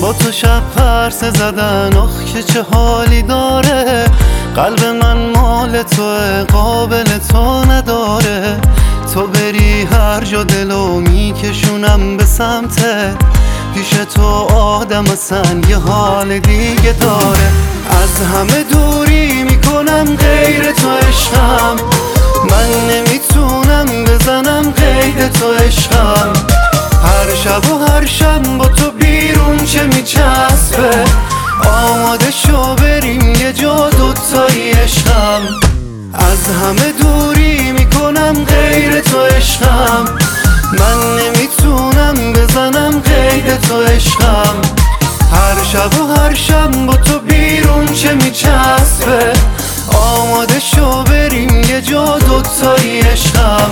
با تو شب پرسه زدن آخ که چه حالی داره. قلب من مال توه قابل تو نداره. تو بری هر جا دلو میکشونم به سمتت. پیش تو آدم اصلا یه حال دیگه داره. از همه دوری میکنم غیر تو عشقم. من نمیتونم بزنم قید تو عشقم. هر شب و هر شب با تو بیرون چه میچسبه. آماده شو بریم یه جا دوتایی عشقم. از همه دوری میکنم غیر تو عشقم. من نمیتونم بزنم قید تو عشقم. هر شب و هر شب با تو بیرون چه میچسبه. آماده شو بریم یه جا دوتایی عشقم.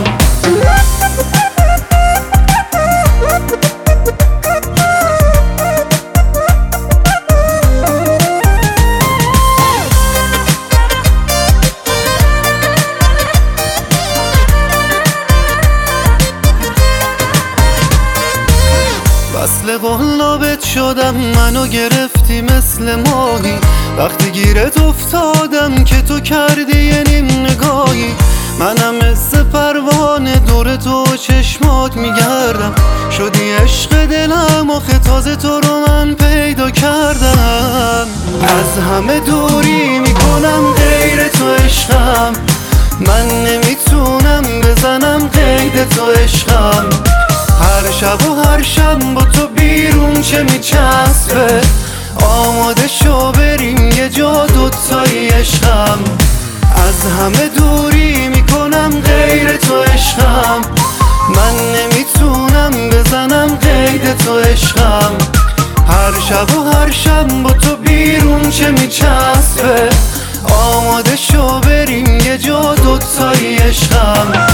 وصل قلابت شدم منو گرفتی مثل ماهی. وقتی گیرت افتادم که تو کردی یه نیم نگاهی. منم مثل پروانه دور تو چشمات میگردم. شدی عشق دلم آخه تازه تو رو من پیدا کردم. از همه دوری میکنم غیر تو عشقم. من نمیتونم بزنم قید تو عشقم. هر شب و هر شب با تو بیرون چه میچسبه. آماده شو بریم یه جا دوتایی عشقم. از همه دوری میکنم غیر تو عشقم. من نمیتونم بزنم قید تو عشقم. هر شب و هر شب با تو بیرون چه میچسبه. آماده شو بریم یه جا دوتایی عشقم.